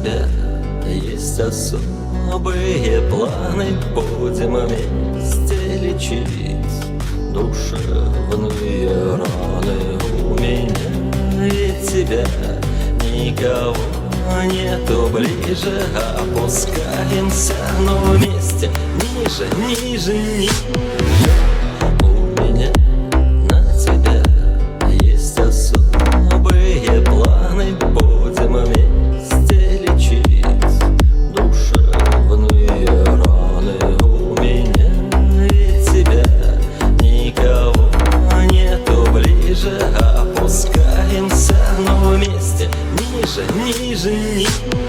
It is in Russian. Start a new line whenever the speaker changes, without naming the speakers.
тебя есть особые планы. Будем вместе лечить душевные раны. У меня ведь тебя никого нету ближе. Опускаемся, но вместе ниже, ниже, ниже. У меня на тебя есть особые планы. Будем вместе лечить душевные раны. У меня ведь тебя никого нету ближе. Опускаемся, но вместе ниже, ниже, ниже.